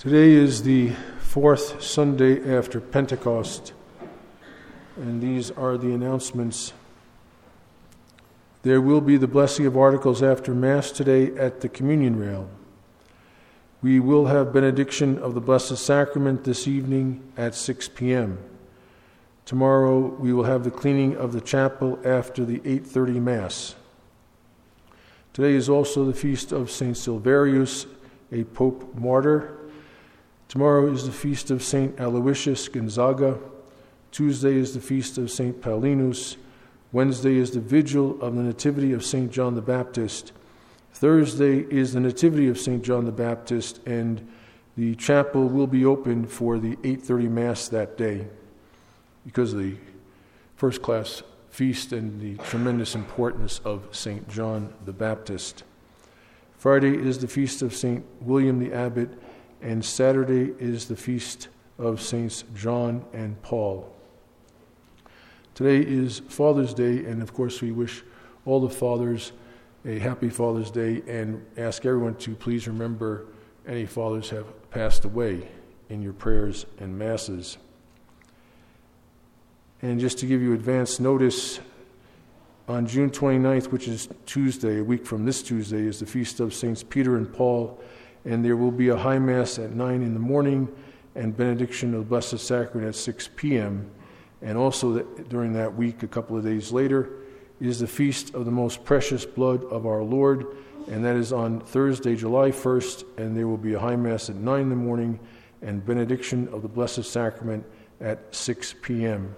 Today is the fourth Sunday after Pentecost, and these are the announcements. There will be the blessing of articles after Mass today at the communion rail. We will have benediction of the Blessed Sacrament this evening at 6 p.m. Tomorrow we will have the cleaning of the chapel after the 8:30 Mass. Today is also the feast of St. Silverius, a Pope martyr. Tomorrow is the feast of St. Aloysius Gonzaga. Tuesday is the feast of St. Paulinus. Wednesday is the vigil of the Nativity of St. John the Baptist. Thursday is the Nativity of St. John the Baptist, and the chapel will be open for the 8:30 Mass that day because of the first-class feast and the tremendous importance of St. John the Baptist. Friday is the feast of St. William the Abbot, and Saturday is the feast of Saints John and Paul. Today is Father's Day, and of course we wish all the fathers a happy Father's Day and ask everyone to please remember any fathers have passed away in your prayers and masses. And just to give you advance notice, on June 29th, which is Tuesday, a week from this Tuesday, is the feast of Saints Peter and Paul, and there will be a high Mass at 9 in the morning and benediction of the Blessed Sacrament at 6 p.m. And also during that week, a couple of days later, is the feast of the most precious blood of our Lord, and that is on Thursday, July 1st, and there will be a high Mass at 9 in the morning and benediction of the Blessed Sacrament at 6 p.m.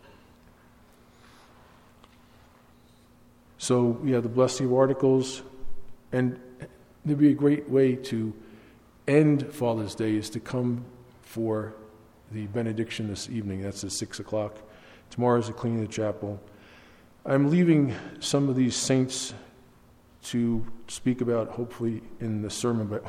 So we have the blessing of articles, and there'd be a great way to end Father's Day is to come for the benediction this evening. That's at 6 o'clock. Tomorrow is the cleaning of the chapel. I'm leaving some of these saints to speak about, hopefully, in the sermon, but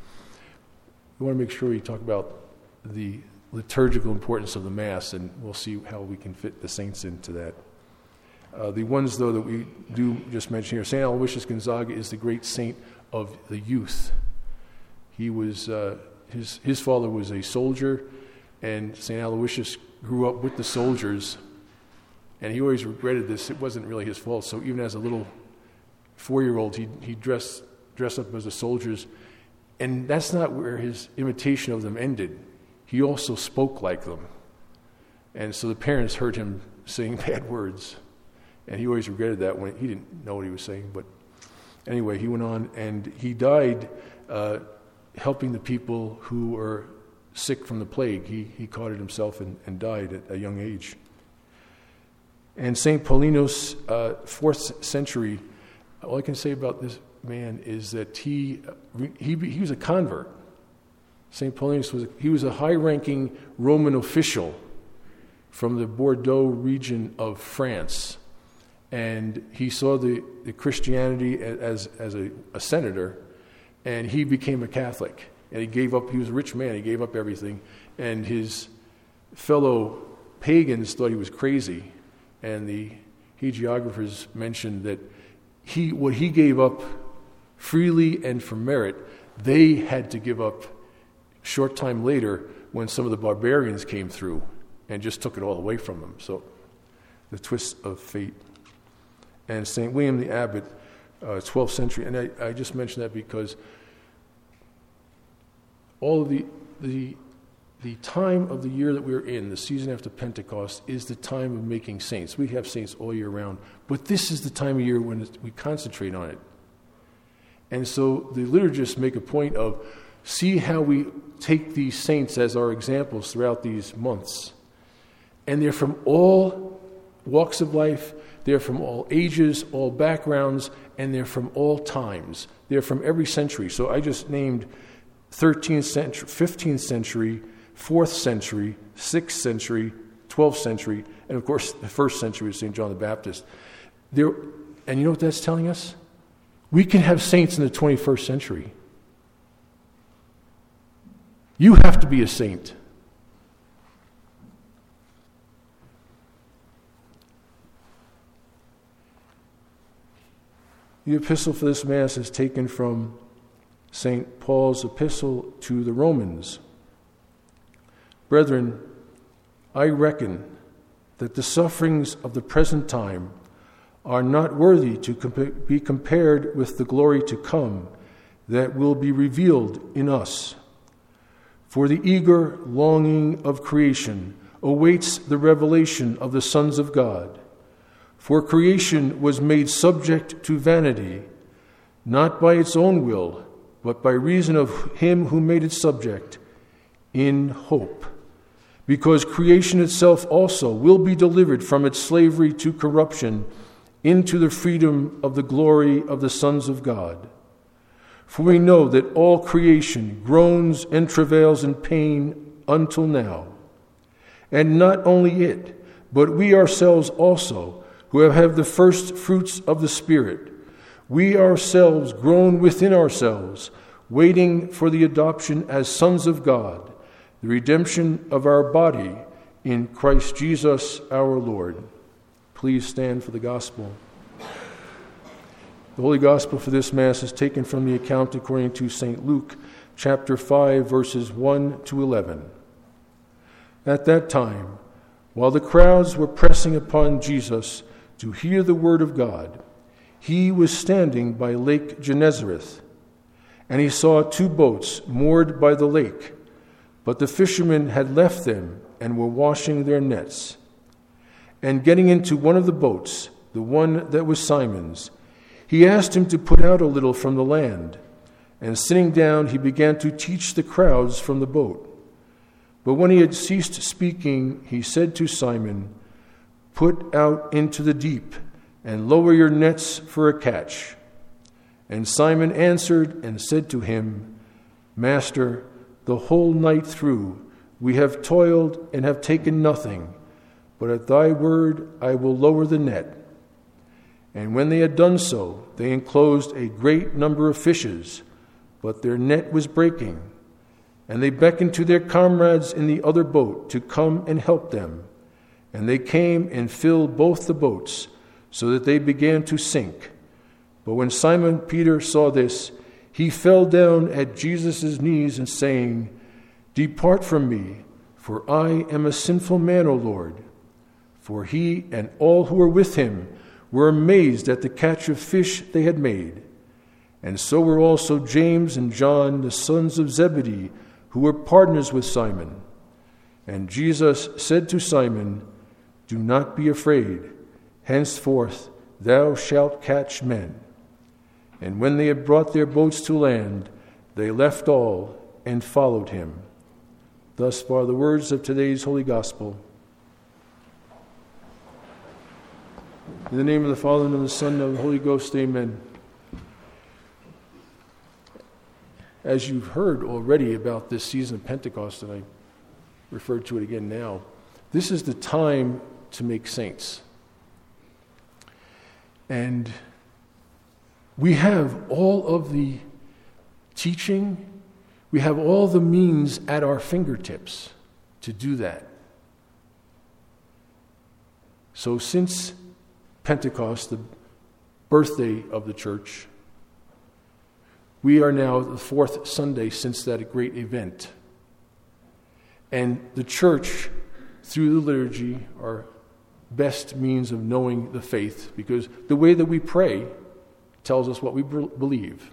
we want to make sure we talk about the liturgical importance of the Mass, and we'll see how we can fit the saints into that. The ones, though, that we do just mention here, St. Aloysius Gonzaga is the great saint of the youth. He was his father was a soldier, and St. Aloysius grew up with the soldiers, and he always regretted this. It wasn't really his fault. So even as a little 4-year-old, he dressed up as the soldiers, and that's not where his imitation of them ended. He also spoke like them, and so the parents heard him saying bad words. And he always regretted that when he didn't know what he was saying. But anyway, he went on and he died helping the people who were sick from the plague. He caught it himself and died at a young age. And St. Paulinus, 4th century, all I can say about this man is that he was a convert. St. Paulinus was a high-ranking Roman official from the Bordeaux region of France. And he saw the Christianity as a senator, and he became a Catholic. And he was a rich man, he gave up everything. And his fellow pagans thought he was crazy. And the hagiographers mentioned that what he gave up freely and for merit, they had to give up a short time later when some of the barbarians came through and just took it all away from them. So the twist of fate. And St. William the Abbot, 12th century. And I just mention that because all of the time of the year that we're in, the season after Pentecost, is the time of making saints. We have saints all year round, but this is the time of year when we concentrate on it. And so the liturgists make a point of, see how we take these saints as our examples throughout these months. And they're from all walks of life, they're from all ages, all backgrounds, and they're from all times. They're from every century. So I just named 13th century, 15th century, 4th century, 6th century, 12th century, and of course the 1st century of St. John the Baptist. And you know what that's telling us? We can have saints in the 21st century. You have to be a saint. The epistle for this Mass is taken from St. Paul's epistle to the Romans. Brethren, I reckon that the sufferings of the present time are not worthy to be compared with the glory to come that will be revealed in us. For the eager longing of creation awaits the revelation of the sons of God. For creation was made subject to vanity, not by its own will, but by reason of him who made it subject, in hope. Because creation itself also will be delivered from its slavery to corruption into the freedom of the glory of the sons of God. For we know that all creation groans and travails in pain until now. And not only it, but we ourselves also, who have the first fruits of the Spirit, we ourselves groan within ourselves, waiting for the adoption as sons of God, the redemption of our body in Christ Jesus our Lord. Please stand for the gospel. The Holy Gospel for this Mass is taken from the account according to St. Luke, chapter 5, verses 1 to 11. At that time, while the crowds were pressing upon Jesus to hear the word of God, he was standing by Lake Gennesareth, and he saw 2 boats moored by the lake, but the fishermen had left them and were washing their nets. And getting into one of the boats, the one that was Simon's, he asked him to put out a little from the land, and sitting down he began to teach the crowds from the boat. But when he had ceased speaking, he said to Simon, "Put out into the deep, and lower your nets for a catch." And Simon answered and said to him, "Master, the whole night through we have toiled and have taken nothing, but at thy word I will lower the net." And when they had done so, they enclosed a great number of fishes, but their net was breaking. And they beckoned to their comrades in the other boat to come and help them. And they came and filled both the boats, so that they began to sink. But when Simon Peter saw this, he fell down at Jesus' knees and saying, "Depart from me, for I am a sinful man, O Lord." For he and all who were with him were amazed at the catch of fish they had made. And so were also James and John, the sons of Zebedee, who were partners with Simon. And Jesus said to Simon, "Do not be afraid. Henceforth thou shalt catch men." And when they had brought their boats to land, they left all and followed him. Thus far the words of today's Holy Gospel. In the name of the Father, and of the Son, and of the Holy Ghost, amen. As you've heard already about this season of Pentecost, and I referred to it again now, this is the time to make saints. And we have all of the teaching, we have all the means at our fingertips to do that. So since Pentecost, the birthday of the church, we are now the 4th Sunday since that great event. And the church, through the liturgy, our best means of knowing the faith, because the way that we pray tells us what we believe.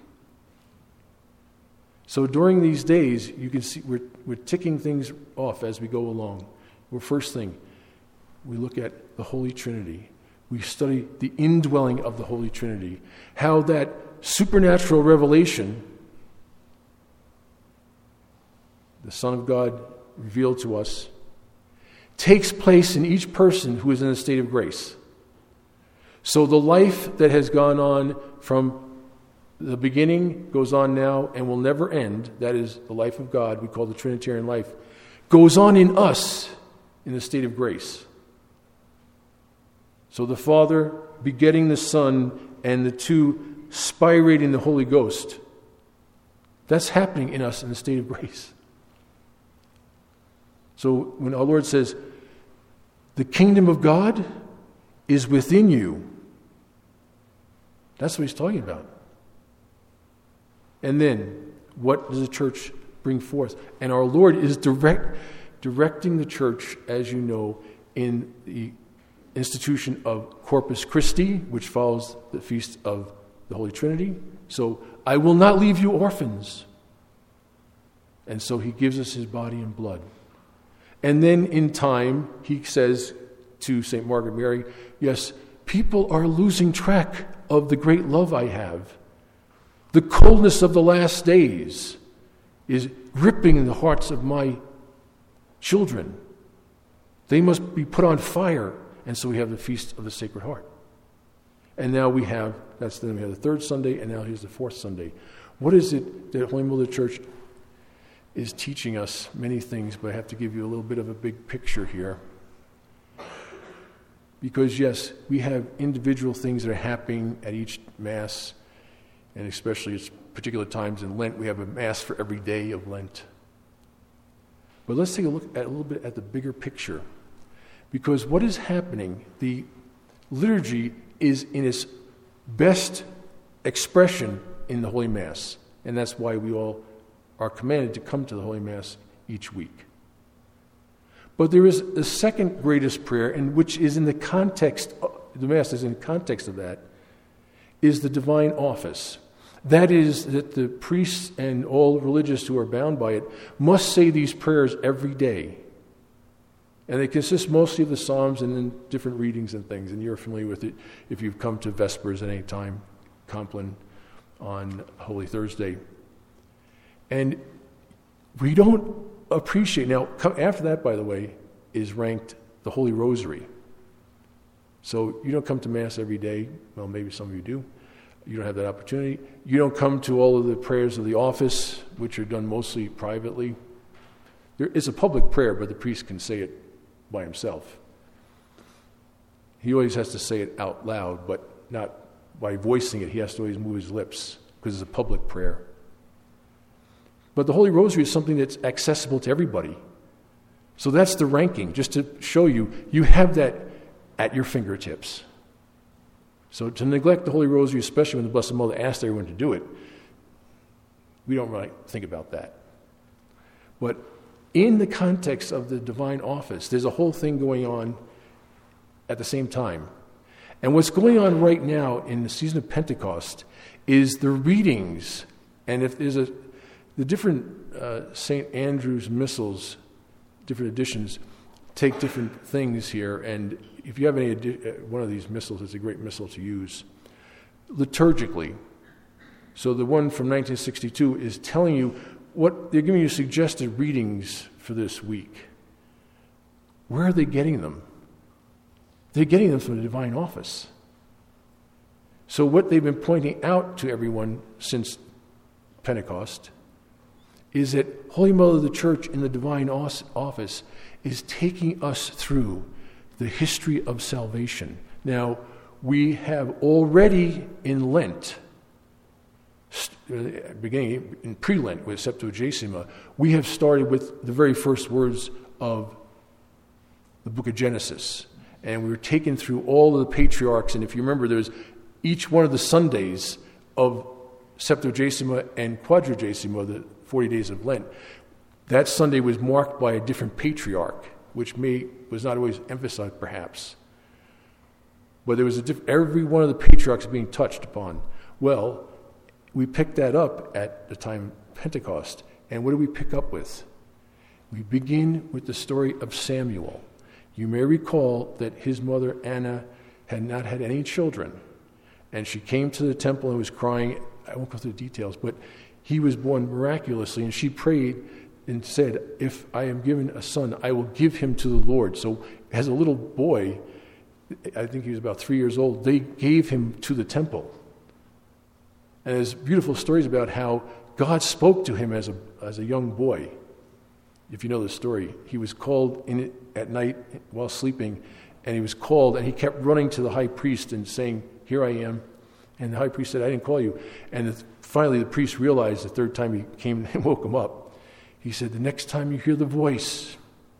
So during these days, you can see we're ticking things off as we go along. Well, first thing, we look at the Holy Trinity. We study the indwelling of the Holy Trinity, how that supernatural revelation, the Son of God revealed to us, takes place in each person who is in a state of grace. So the life that has gone on from the beginning, goes on now, and will never end, that is the life of God, we call the Trinitarian life, goes on in us in a state of grace. So the Father begetting the Son and the two spirating the Holy Ghost, that's happening in us in a state of grace. So when our Lord says, the kingdom of God is within you, that's what he's talking about. And then, what does the church bring forth? And our Lord is directing the church, as you know, in the institution of Corpus Christi, which follows the Feast of the Holy Trinity. So, I will not leave you orphans. And so he gives us his body and blood. And then in time, he says to St. Margaret Mary, yes, people are losing track of the great love I have. The coldness of the last days is gripping in the hearts of my children. They must be put on fire. And so we have the Feast of the Sacred Heart. And now we have the third Sunday, and now here's the fourth Sunday. What is it that Holy Mother Church is teaching us? Many things, but I have to give you a little bit of a big picture here. Because yes, we have individual things that are happening at each Mass, and especially at particular times in Lent. We have a Mass for every day of Lent. But let's take a look at a little bit at the bigger picture. Because what is happening, the liturgy is in its best expression in the Holy Mass. And that's why we all are commanded to come to the Holy Mass each week. But there is a second greatest prayer, and which is in the context, the Mass is in the context of that, is the divine office. That is that the priests and all religious who are bound by it must say these prayers every day. And they consist mostly of the Psalms and then different readings and things. And you're familiar with it if you've come to Vespers at any time, Compline on Holy Thursday. And we don't appreciate. Now, after that, by the way, is ranked the Holy Rosary. So you don't come to Mass every day. Well, maybe some of you do. You don't have that opportunity. You don't come to all of the prayers of the office, which are done mostly privately. There is a public prayer, but the priest can say it by himself. He always has to say it out loud, but not by voicing it. He has to always move his lips because it's a public prayer. But the Holy Rosary is something that's accessible to everybody. So that's the ranking, just to show you, you have that at your fingertips. So to neglect the Holy Rosary, especially when the Blessed Mother asked everyone to do it, we don't really think about that. But in the context of the divine office, there's a whole thing going on at the same time. And what's going on right now in the season of Pentecost is the readings, and if there's the different St. Andrew's missals, different editions, take different things here, and if you have any one of these missals, it's a great missal to use liturgically. So the one from 1962 is telling you what they're giving you suggested readings for this week. Where are they getting them? They're getting them from the divine office. So what they've been pointing out to everyone since Pentecost is that Holy Mother of the Church in the divine office is taking us through the history of salvation. Now, we have already in Lent, beginning in pre-Lent with Septuagesima, we have started with the very first words of the book of Genesis. And we were taken through all of the patriarchs. And if you remember, there's each one of the Sundays of Septuagesima and Quadragesima, the 40 days of Lent. That Sunday was marked by a different patriarch, which was not always emphasized, perhaps. But there was every one of the patriarchs being touched upon. Well, we picked that up at the time of Pentecost. And what do we pick up with? We begin with the story of Samuel. You may recall that his mother, Anna, had not had any children. And she came to the temple and was crying. I won't go through the details, but he was born miraculously. And she prayed and said, if I am given a son, I will give him to the Lord. So as a little boy, I think he was about 3 years old, they gave him to the temple. And there's beautiful stories about how God spoke to him as a young boy. If you know the story, he was called in at night while sleeping, and he was called, and he kept running to the high priest and saying, here I am. And the high priest said, I didn't call you. And finally the priest realized the third time he came and woke him up. He said, the next time you hear the voice,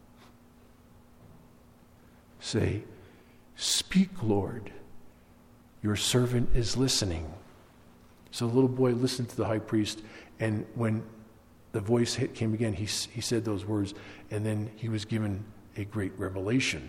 say, speak, Lord, your servant is listening. So the little boy listened to the high priest, And when the voice came again, he said those words, and then he was given a great revelation.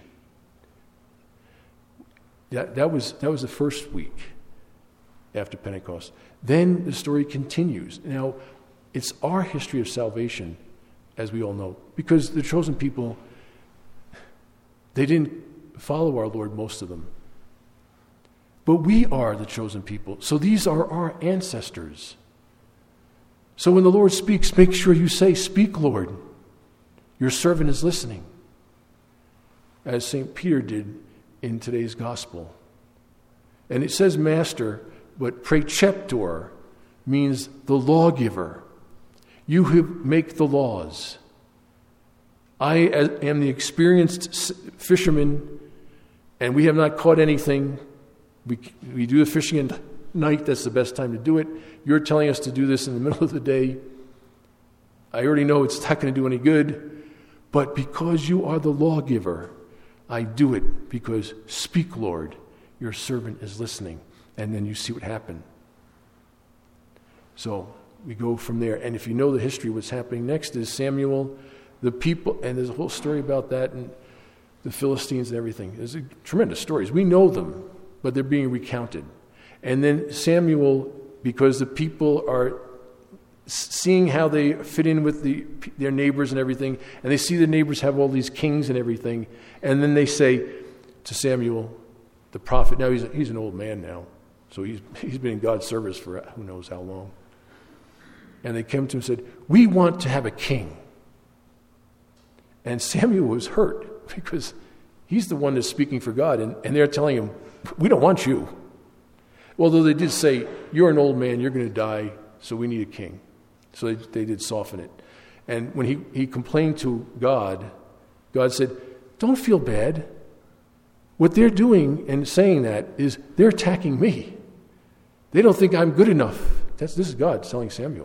That was the first week after Pentecost. Then the story continues. Now, it's our history of salvation, as we all know, because the chosen people, they didn't follow our Lord, most of them. But we are the chosen people. So these are our ancestors. So when the Lord speaks, make sure you say, "Speak, Lord. Your servant is listening." As St. Peter did in today's gospel. And it says master, but preceptor means the lawgiver. You who make the laws. I am the experienced fisherman, and we have not caught anything. We do the fishing at night. That's the best time to do it. You're telling us to do this in the middle of the day. I already know it's not going to do any good. But because you are the lawgiver, I do it because, "Speak, Lord, your servant is listening." And then you see what happened. So we go from there. And if you know the history, what's happening next is Samuel, the people, and there's a whole story about that, and the Philistines and everything. There's tremendous stories. We know them, but they're being recounted. And then Samuel, because the people are seeing how they fit in with their neighbors and everything, and they see the neighbors have all these kings and everything, and then they say to Samuel, the prophet, now he's an old man now, so he's been in God's service for who knows how long. And they came to him and said, "We want to have a king." And Samuel was hurt because he's the one that's speaking for God, and they're telling him, "We don't want you." Although they did say, "You're an old man, you're going to die, so we need a king." So they did soften it. And when he complained to God, God said, "Don't feel bad. What they're doing and saying that is they're attacking me. They don't think I'm good enough." This is God telling Samuel.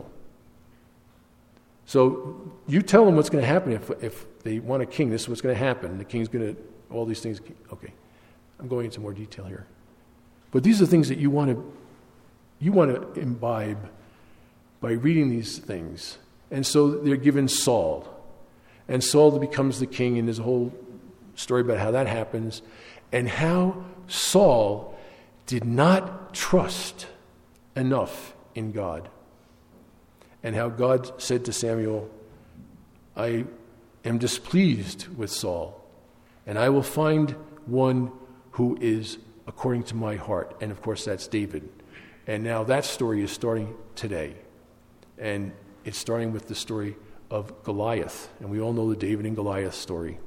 So you tell them what's going to happen if they want a king. This is what's going to happen. The king's going to, all these things. Okay, I'm going into more detail here. But these are things that you want to imbibe by reading these things. And so they're given Saul. And Saul becomes the king, and there's a whole story about how that happens, and how Saul did not trust enough in God. And how God said to Samuel, "I am displeased with Saul, and I will find one who is according to my heart." And of course, that's David. And now that story is starting today. And it's starting with the story of Goliath. And we all know the David and Goliath story.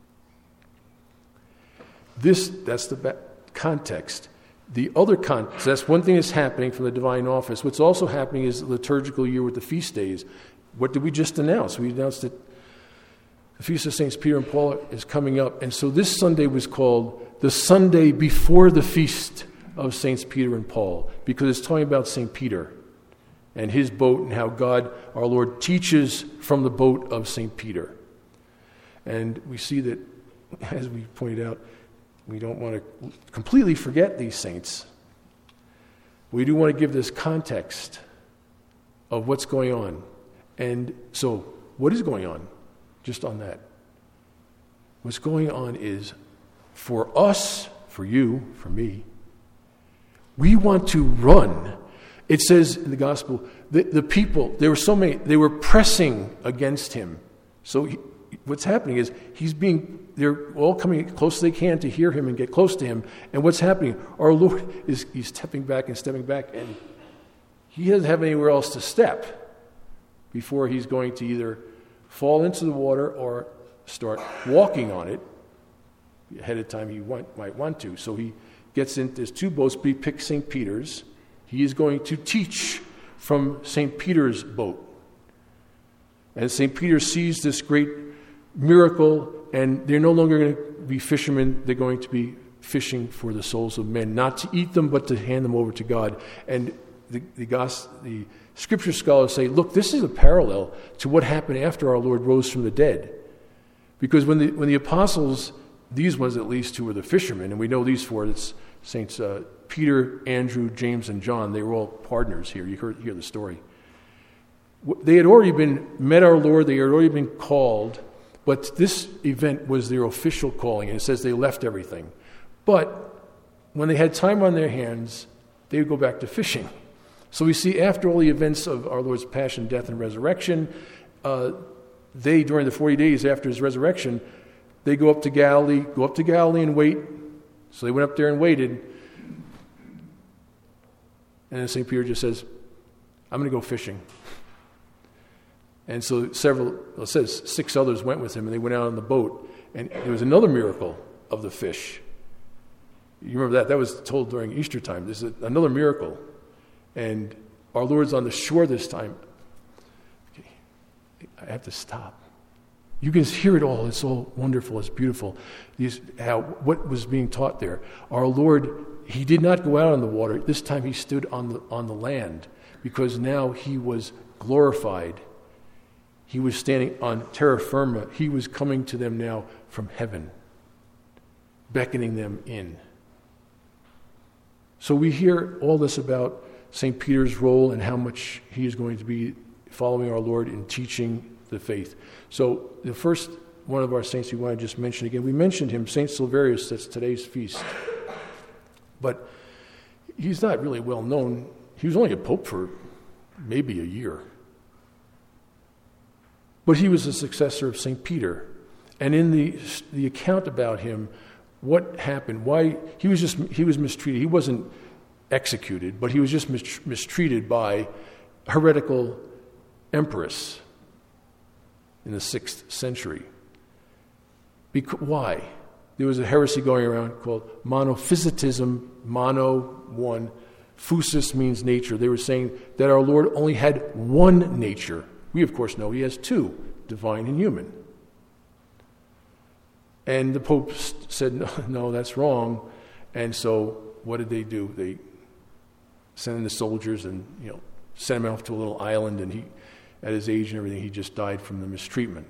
That's the context. The other context, that's one thing that's happening from the divine office. What's also happening is the liturgical year with the feast days. What did we just announce? We announced that the Feast of Saints Peter and Paul is coming up. And so this Sunday was called the Sunday before the Feast of Saints Peter and Paul, because it's talking about St. Peter and his boat and how God, our Lord, teaches from the boat of St. Peter. And we see that, as we pointed out, we don't want to completely forget these saints. We do want to give this context of what's going on. And so, what is going on? Just on that. What's going on is, for us, for you, for me, we want to run. It says in the gospel, the people, there were so many, they were pressing against him. So what's happening is they're all coming close as they can to hear him and get close to him. And what's happening? Our Lord he's stepping back, and he doesn't have anywhere else to step before he's going to either fall into the water or start walking on it. Ahead of time he might want to. So he gets in, there's two boats, but he picks St. Peter's. He is going to teach from St. Peter's boat. And St. Peter sees this great miracle, and they're no longer going to be fishermen. They're going to be fishing for the souls of men, not to eat them, but to hand them over to God. And the scripture scholars say, look, this is a parallel to what happened after our Lord rose from the dead. Because when the apostles, these ones at least, who were the fishermen, and we know these four, it's Saints Peter, Andrew, James, and John, they were all partners here. You hear the story. They had already met our Lord, they had already been called, but this event was their official calling, and it says they left everything. But when they had time on their hands, they would go back to fishing. So we see after all the events of our Lord's passion, death, and resurrection, they, during the 40 days after his resurrection, they go up to Galilee and wait. So they went up there and waited. And then St. Peter just says, I'm going to go fishing. And so it says 6 others went with him, and they went out on the boat. And there was another miracle of the fish. You remember that? That was told during Easter time. There's another miracle. And our Lord's on the shore this time. Okay, I have to stop. You can hear it all. It's all wonderful. It's beautiful. What was being taught there. Our Lord, he did not go out on the water. This time he stood on the land, because now he was glorified. He was standing on terra firma. He was coming to them now from heaven, beckoning them in. So we hear all this about St. Peter's role and how much he is going to be following our Lord in teaching the faith. So the first one of our saints we want to just mention again, we mentioned him, St. Silverius, that's today's feast. But he's not really well known. He was only a pope for maybe a year. But he was the successor of St. Peter. And in the account about him, what happened, why he was mistreated. He wasn't executed, but he was just mistreated by a heretical empress in the 6th century. Why? There was a heresy going around called monophysitism, mono, one. Physis means nature. They were saying that our Lord only had one nature. We, of course, know he has 2, divine and human. And the Pope said, no, that's wrong. And so what did they do? They sent in the soldiers and sent him off to a little island, and he, at his age and everything, he just died from the mistreatment.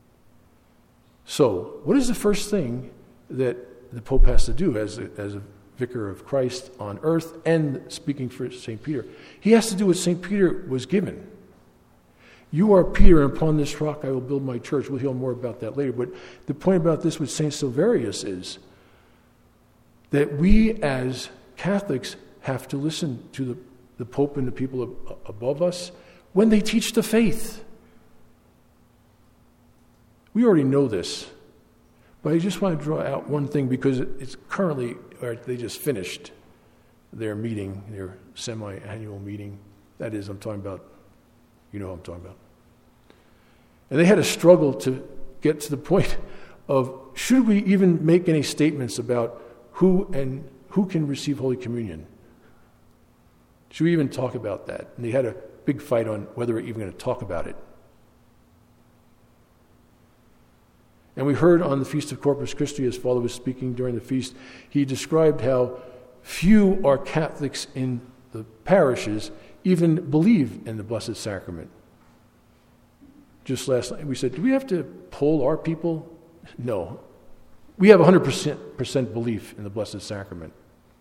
So what is the first thing that the Pope has to do as a vicar of Christ on earth and speaking for St. Peter? He has to do what St. Peter was given. You are Peter, and upon this rock I will build my church. We'll hear more about that later. But the point about this with St. Silverius is that we as Catholics have to listen to the Pope and the people above us when they teach the faith. We already know this, but I just want to draw out one thing, because it's currently, or they just finished their meeting, their semi-annual meeting. That is, I'm talking about, you know what I'm talking about. And they had a struggle to get to the point of, should we even make any statements about who can receive Holy Communion? Should we even talk about that? And they had a big fight on whether we're even going to talk about it. And we heard on the Feast of Corpus Christi, as Father was speaking during the feast, he described how few are Catholics in the parishes even believe in the Blessed Sacrament. Just last night we said, do we have to poll our people? No. We have 100% belief in the Blessed Sacrament.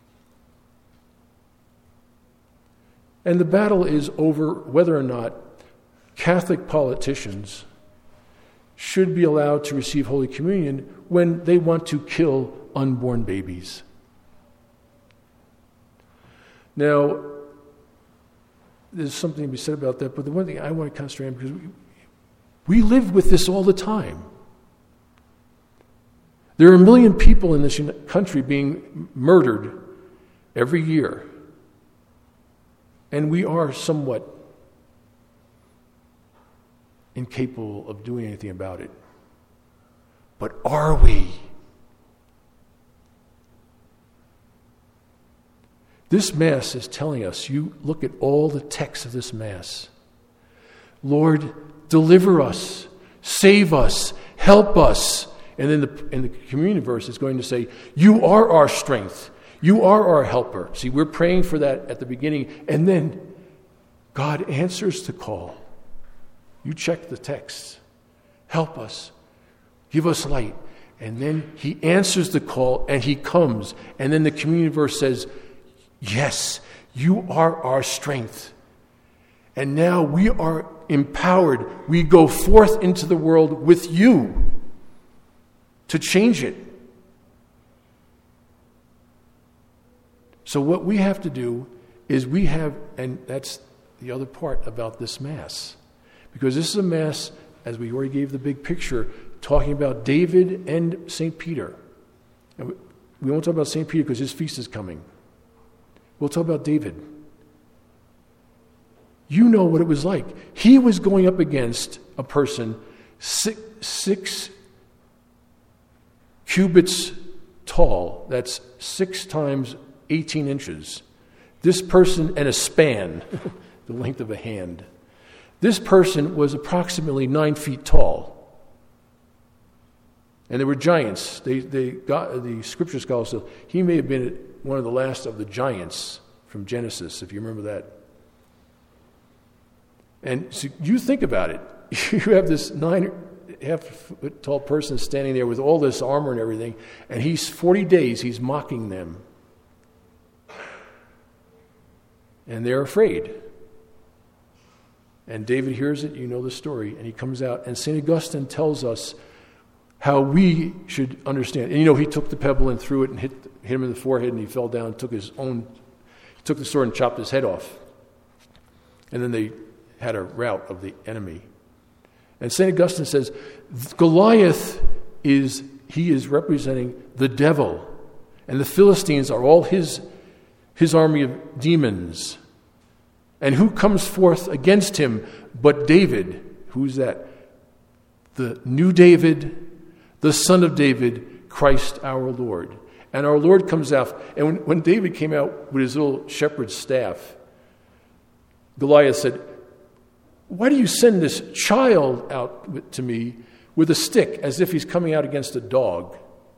And the battle is over whether or not Catholic politicians should be allowed to receive Holy Communion when they want to kill unborn babies. Now, there's something to be said about that, but the one thing I want to concentrate on, because we live with this all the time. There are 1 million people in this country being murdered every year. And we are somewhat incapable of doing anything about it. But are we? This Mass is telling us, you look at all the texts of this Mass. Lord, deliver us, save us, help us. And then in the communion verse, it's going to say, you are our strength. You are our helper. See, we're praying for that at the beginning. And then God answers the call. You check the texts. Help us. Give us light. And then he answers the call and he comes. And then the communion verse says, yes, you are our strength. And now we are empowered. We go forth into the world with you to change it. So what we have to do is and that's the other part about this Mass. Because this is a Mass, as we already gave the big picture, talking about David and St. Peter. And we won't talk about St. Peter because his feast is coming. We'll talk about David. You know what it was like. He was going up against a person 6 cubits tall. That's 6 times 18 inches. This person, and a span, the length of a hand. This person was approximately 9 feet tall. And they were giants. The scripture scholars said he may have been one of the last of the giants from Genesis, if you remember that. And so you think about it. You have this 9.5-foot tall person standing there with all this armor and everything, and 40 days he's mocking them. And they're afraid. And David hears it, you know the story, and he comes out, and St. Augustine tells us how we should understand. And he took the pebble and threw it and hit him in the forehead, and he fell down, took the sword and chopped his head off. And then they had a rout of the enemy. And St. Augustine says, Goliath is representing the devil, and the Philistines are all his army of demons. And who comes forth against him but David? Who's that? The new David, the son of David, Christ our Lord. And our Lord comes out, and when David came out with his little shepherd's staff, Goliath said, "Why do you send this child out to me with a stick, as if he's coming out against a dog?"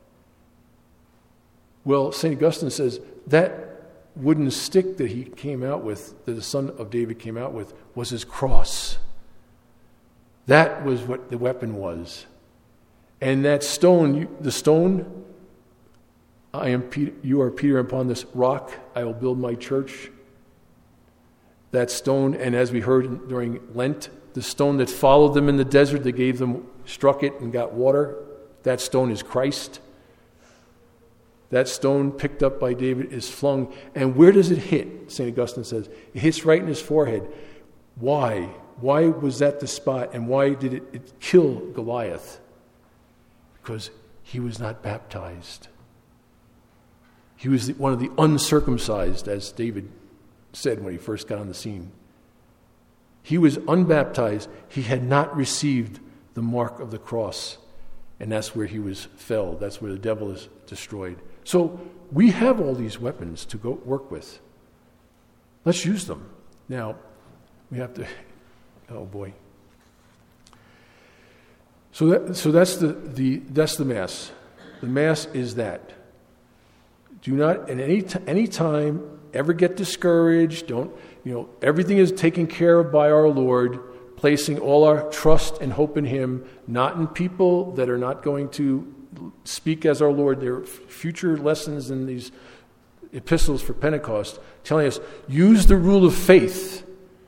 Well, St. Augustine says that wooden stick that he came out with, that the son of David came out with, was his cross. That was what the weapon was. And that stone, the stone, you are Peter, upon this rock I will build my church. That stone, and as we heard during Lent, the stone that followed them in the desert, struck it and got water, that stone is Christ. That stone picked up by David is flung. And where does it hit? St. Augustine says, it hits right in his forehead. Why? Why was that the spot? And why did it kill Goliath? Because he was not baptized. He was one of the uncircumcised, as David said when he first got on the scene. He was unbaptized. He had not received the mark of the cross. And that's where he fell. That's where the devil is destroyed. So we have all these weapons to go work with. Let's use them. Now, we have to, oh boy. So that's the Mass. The Mass is that. Do not at any time ever get discouraged. Everything is taken care of by our Lord, placing all our trust and hope in Him, not in people that are not going to speak as our Lord. There are future lessons in these epistles for Pentecost telling us, use the rule of faith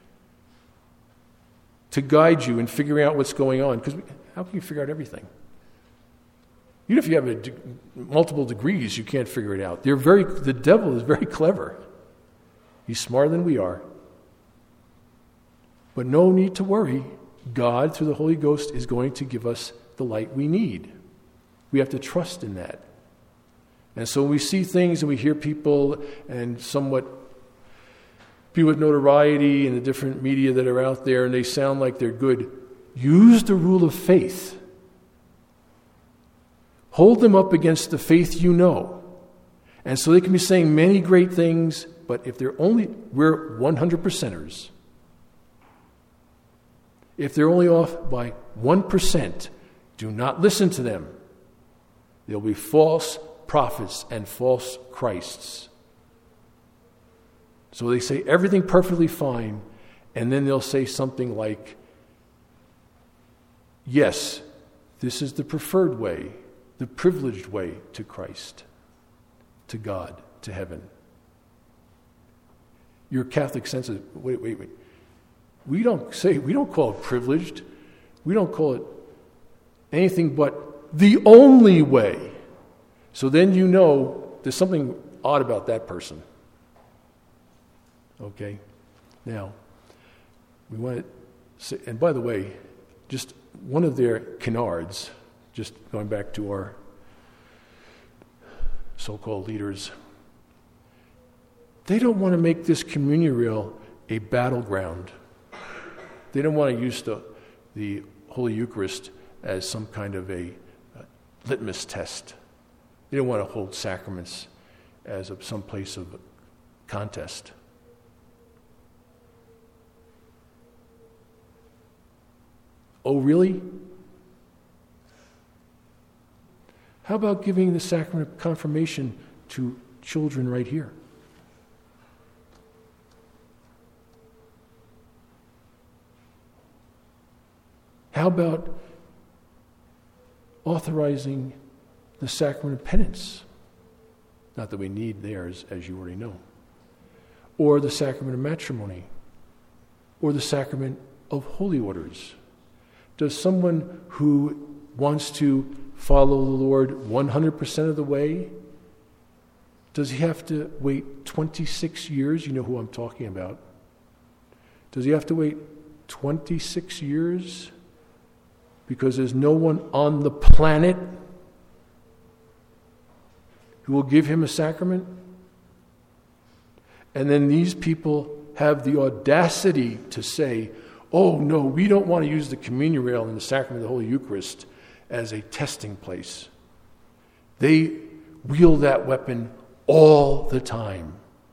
to guide you in figuring out what's going on. Because how can you figure out everything? Even if you have multiple degrees, you can't figure it out. The devil is very clever. He's smarter than we are. But no need to worry. God, through the Holy Ghost, is going to give us the light we need. We have to trust in that. And so when we see things and we hear people and somewhat people with notoriety in the different media that are out there and they sound like they're good, use the rule of faith. Hold them up against the faith you know. And so they can be saying many great things, but if we're 100%ers. If they're only off by 1%, do not listen to them. There'll be false prophets and false Christs. So they say everything perfectly fine, and then they'll say something like, yes, this is the preferred way, the privileged way to Christ, to God, to heaven. Your Catholic sense of, wait. We don't call it privileged. We don't call it anything but the only way. So then you know there's something odd about that person. Okay? Now, we want to say, and by the way, just one of their canards, just going back to our so-called leaders, they don't want to make this communion rail a battleground. They don't want to use the Holy Eucharist as some kind of a litmus test. They don't want to hold sacraments as some place of contest. Oh, really? How about giving the sacrament of confirmation to children right here? How about authorizing the sacrament of penance? Not that we need theirs, as you already know. Or the sacrament of matrimony. Or the sacrament of holy orders. Does someone who wants to follow the Lord 100% of the way, does he have to wait 26 years? You know who I'm talking about. Does he have to wait 26 years because there's no one on the planet who will give him a sacrament? And then these people have the audacity to say, oh, no, we don't want to use the communion rail and the sacrament of the Holy Eucharist as a testing place. They wield that weapon all the time.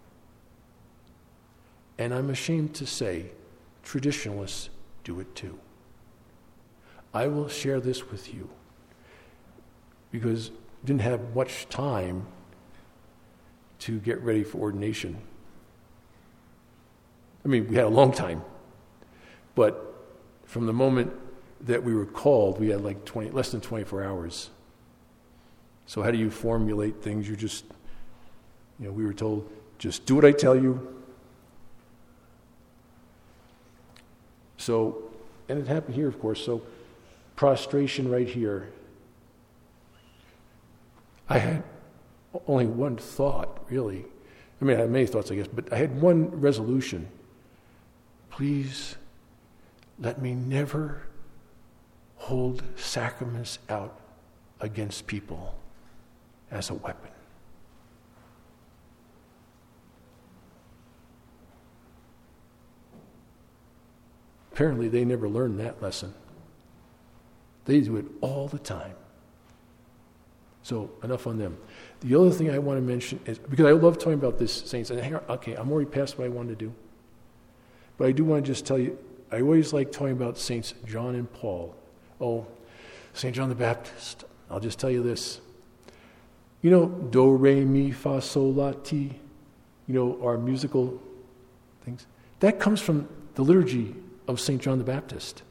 And I'm ashamed to say, traditionalists do it too. I will share this with you because I didn't have much time to get ready for ordination. I mean, we had a long time. But from the moment that we were called, we had like less than 24 hours. So how do you formulate things? You just, we were told, just do what I tell you. So, and it happened here, of course. So prostration right here. I had only one thought, really. I mean, I had many thoughts, I guess, but I had one resolution. Please let me never hold sacraments out against people as a weapon. Apparently, they never learned that lesson. They do it all the time. So, enough on them. The other thing I want to mention is, because I love talking about this, saints, and hang on, okay, I'm already past what I wanted to do. But I do want to just tell you, I always like talking about Saints John and Paul. Oh, St. John the Baptist. I'll just tell you this. You know, do, re, mi, fa, sol, la, ti. You know, our musical things. That comes from the liturgy of St. John the Baptist.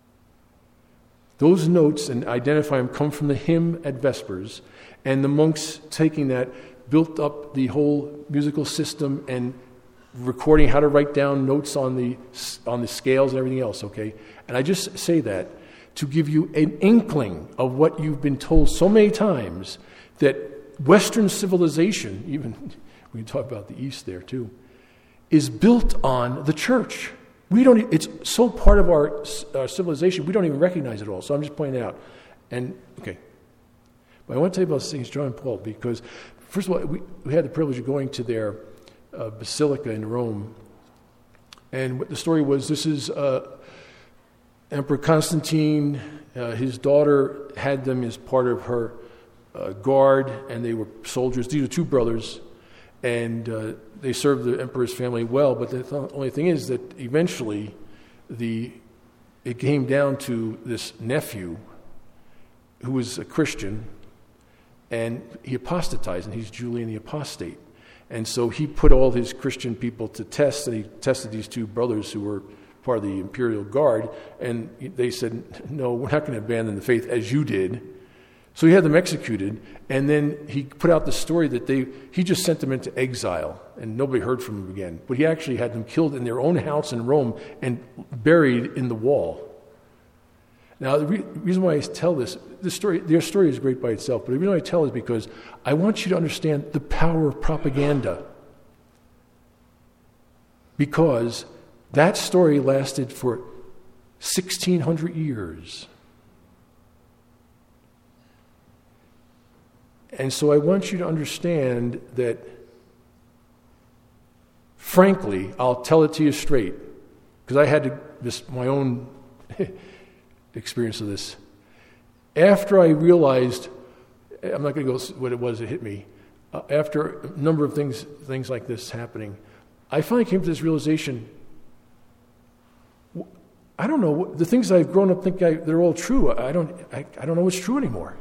Those notes and identify them come from the hymn at Vespers, and the monks taking that built up the whole musical system and recording how to write down notes on the scales and everything else, okay? And I just say that to give you an inkling of what you've been told so many times, that Western civilization, even we can talk about the East there too, is built on the church. It's so part of our civilization, we don't even recognize it all. So I'm just pointing it out. And, okay. But I want to tell you about St. John and Paul because, first of all, we had the privilege of going to their basilica in Rome. And what the story was, this is Emperor Constantine. His daughter had them as part of her guard, and they were soldiers. These are two brothers. And they served the emperor's family well, but the only thing is that eventually it came down to this nephew who was a Christian, and he apostatized, and he's Julian the Apostate. And so he put all his Christian people to test, and he tested these two brothers who were part of the imperial guard, and they said, no, we're not going to abandon the faith as you did. So he had them executed, and then he put out the story that he just sent them into exile, and nobody heard from them again. But he actually had them killed in their own house in Rome and buried in the wall. Now, the reason why I tell their story is great by itself, but the reason why I tell is because I want you to understand the power of propaganda. Because that story lasted for 1,600 years. And so I want you to understand that, frankly, I'll tell it to you straight, because I had my own experience of this. After I realized, I'm not going to go what it was that hit me, after a number of things like this happening, I finally came to this realization, I don't know, the things I've grown up thinking they're all true, I don't know what's true anymore.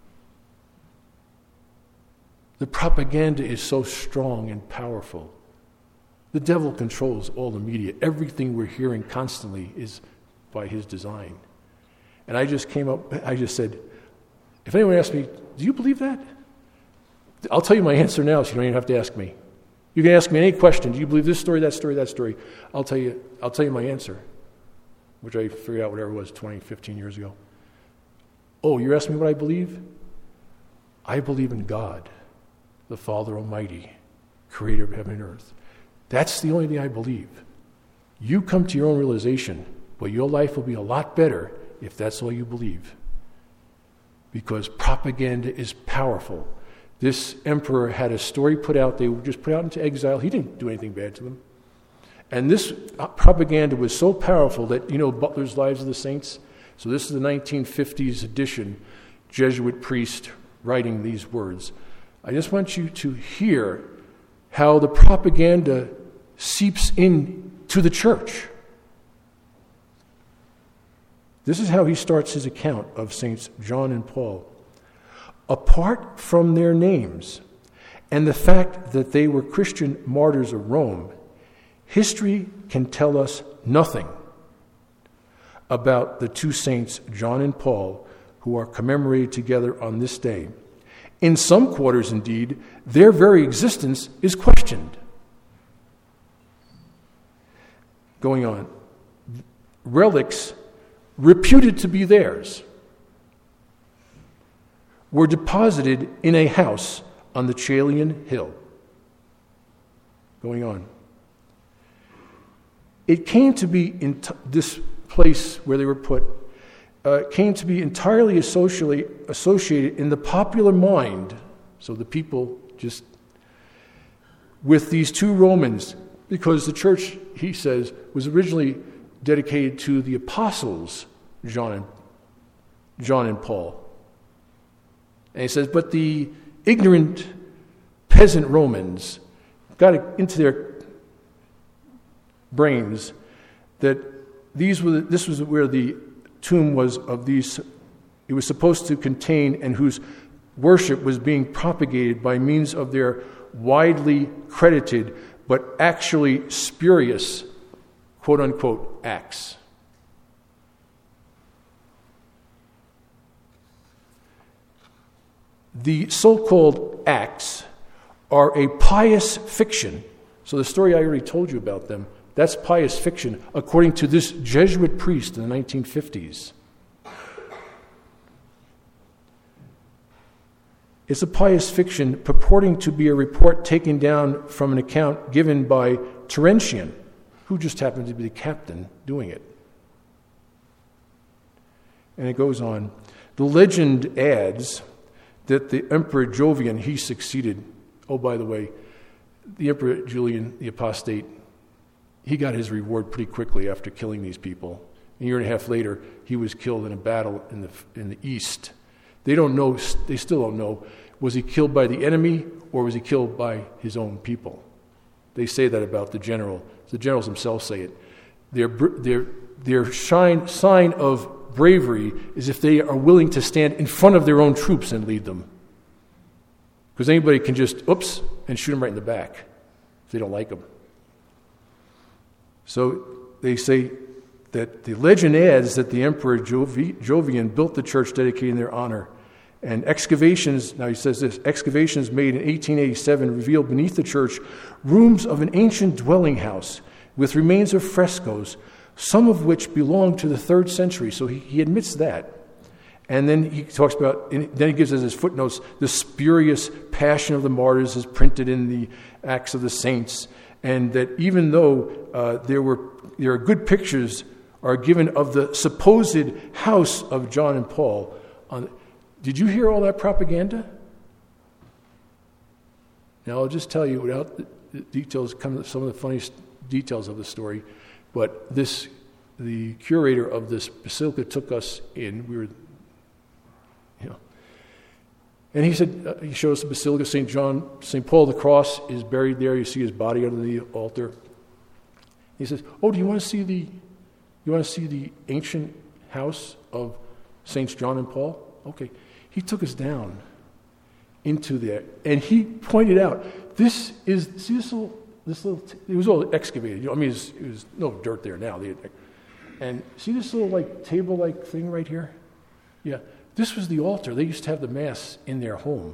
The propaganda is so strong and powerful. The devil controls all the media. Everything we're hearing constantly is by his design. And I just said, if anyone asks me, do you believe that? I'll tell you my answer now, so you don't even have to ask me. You can ask me any question. Do you believe this story, that story, that story? I'll tell you my answer, which I figured out whatever it was 20, 15 years ago. Oh, you're asking me what I believe? I believe in God, the Father Almighty, creator of heaven and earth. That's the only thing I believe. You come to your own realization, but your life will be a lot better if that's all you believe. Because propaganda is powerful. This emperor had a story put out. They were just put out into exile. He didn't do anything bad to them. And this propaganda was so powerful that, Butler's Lives of the Saints? So this is the 1950s edition, Jesuit priest writing these words. I just want you to hear how the propaganda seeps into the church. This is how he starts his account of Saints John and Paul. Apart from their names and the fact that they were Christian martyrs of Rome, history can tell us nothing about the two saints, John and Paul, who are commemorated together on this day. In some quarters, indeed, their very existence is questioned. Going on, relics reputed to be theirs were deposited in a house on the Caelian Hill. Going on. It came to be in this place where they were put, came to be entirely associated in the popular mind, so the people just, with these two Romans, because the church, he says, was originally dedicated to the apostles, John and Paul. And he says, but the ignorant peasant Romans got it into their brains that this was where the tomb was of these, it was supposed to contain, and whose worship was being propagated by means of their widely credited but actually spurious, quote-unquote, acts. The so-called acts are a pious fiction. So the story I already told you about them, that's pious fiction, according to this Jesuit priest in the 1950s. It's a pious fiction purporting to be a report taken down from an account given by Terentian, who just happened to be the captain doing it. And it goes on. The legend adds that the Emperor Jovian, he succeeded. Oh, by the way, the Emperor Julian, the apostate, he got his reward pretty quickly after killing these people. A year and a half later, he was killed in a battle in the east. They still don't know, was he killed by the enemy or was he killed by his own people? They say that about the general. The generals themselves say it. Their sign of bravery is if they are willing to stand in front of their own troops and lead them. Because anybody can just, and shoot them right in the back if they don't like them. So they say that the legend adds that the Emperor Jovian built the church dedicated in their honor, And excavations, now he says this, excavations made in 1887 revealed beneath the church rooms of an ancient dwelling house with remains of frescoes, some of which belong to the 3rd century. So he admits that. And then he talks about, then he gives us his footnotes, the spurious passion of the martyrs is printed in the Acts of the Saints, and that even though there are good pictures are given of the supposed house of John and Paul. Did you hear all that propaganda? Now I'll just tell you without the details, some of the funniest details of the story, but the curator of this basilica took us in. We were, and he said, he showed us the Basilica of St. John. St. Paul the Cross is buried there. You see his body under the altar. He says, "Oh, do you want to see the ancient house of Saints John and Paul?" Okay. He took us down into there, and he pointed out, this little, it was all excavated. It was no dirt there now. And see this little table-like thing right here? Yeah. This was the altar. They used to have the Mass in their home.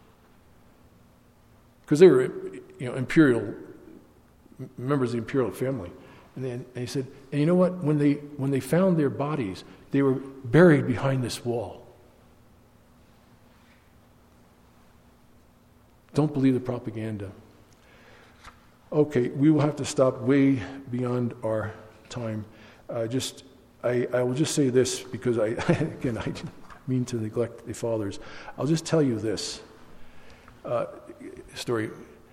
Because they were, imperial, members of the imperial family. And he said, and you know what? When they found their bodies, they were buried behind this wall. Don't believe the propaganda. Okay, we will have to stop way beyond our time. I will just say this, because I didn't mean to neglect the fathers. I'll just tell you this story.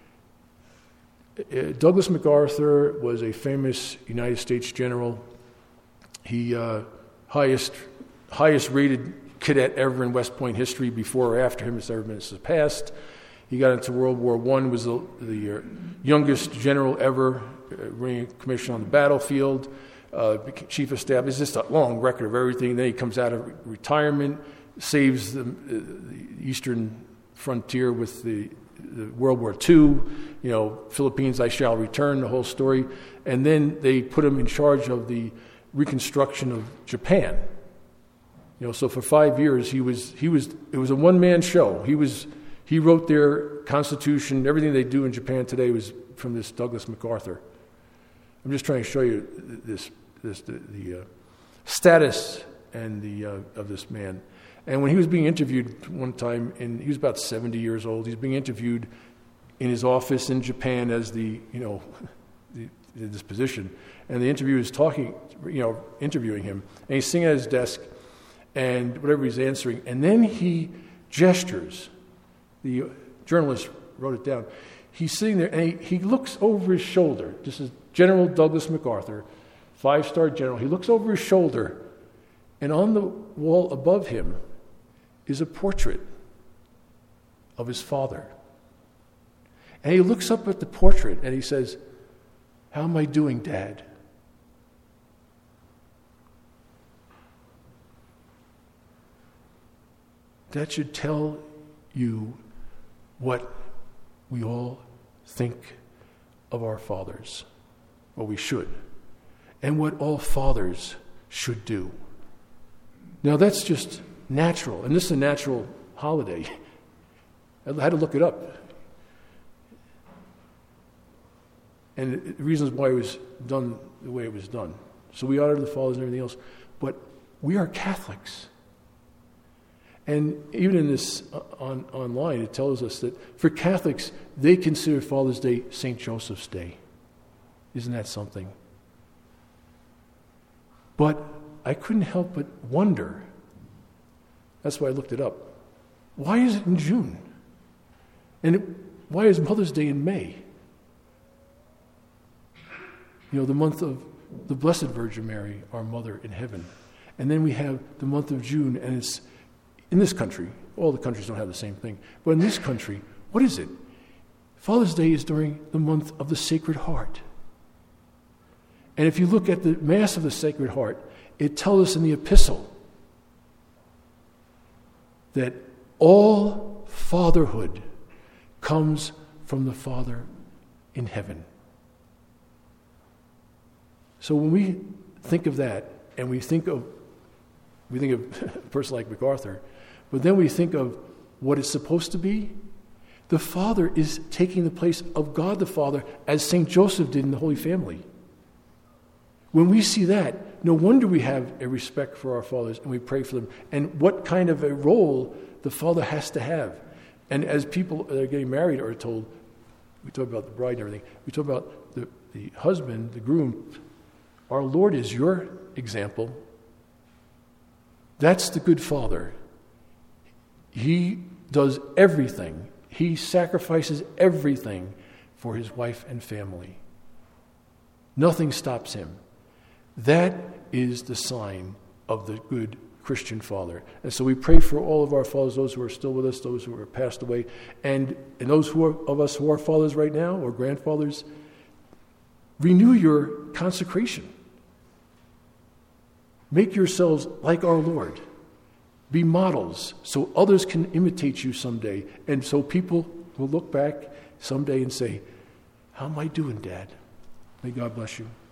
Douglas MacArthur was a famous United States general. He highest rated cadet ever in West Point history. Before or after him, it's never been surpassed. He got into World War I, was the youngest general ever, winning a commission on the battlefield. Chief of staff. It's just a long record of everything. Then he comes out of retirement, saves the eastern frontier with the World War II. Philippines, I shall return, the whole story. And then they put him in charge of the reconstruction of Japan. So for 5 years it was a one-man show. He wrote their constitution. Everything they do in Japan today was from this Douglas MacArthur. I'm just trying to show you the status and of this man. And when he was being interviewed one time, and he was about 70 years old, he's being interviewed in his office in Japan as this position. And the interviewer is interviewing him, and he's sitting at his desk, and whatever he's answering, and then he gestures. The journalist wrote it down. He's sitting there, and he looks over his shoulder. This is General Douglas MacArthur, 5-star general. He looks over his shoulder, and on the wall above him is a portrait of his father. And he looks up at the portrait, and he says, "How am I doing, Dad?" That should tell you what we all think of our fathers, or we should, and what all fathers should do. Now that's just natural, and this is a natural holiday. I had to look it up. And the reasons why it was done the way it was done. So we honor the fathers and everything else, but we are Catholics. And even in this online, it tells us that for Catholics, they consider Father's Day St. Joseph's Day. Isn't that something? But I couldn't help but wonder. That's why I looked it up. Why is it in June? And why is Mother's Day in May? The month of the Blessed Virgin Mary, our Mother in heaven. And then we have the month of June, and it's in this country. All the countries don't have the same thing. But in this country, what is it? Father's Day is during the month of the Sacred Heart. And if you look at the Mass of the Sacred Heart, it tells us in the epistle that all fatherhood comes from the Father in heaven. So when we think of that, and we think of a person like MacArthur, But then we think of what it's supposed to be. The Father is taking the place of God the Father, as St. Joseph did in the Holy Family. When we see that, no wonder we have a respect for our fathers and we pray for them, and what kind of a role the father has to have. And as people that are getting married are told, we talk about the bride and everything, we talk about the husband, the groom. Our Lord is your example. That's the good father. He does everything. He sacrifices everything for his wife and family. Nothing stops him. That is the sign of the good Christian father. And so we pray for all of our fathers, those who are still with us, those who are passed away, and those of us who are fathers right now or grandfathers. Renew your consecration. Make yourselves like our Lord. Be models so others can imitate you someday, and so people will look back someday and say, "How am I doing, Dad?" May God bless you.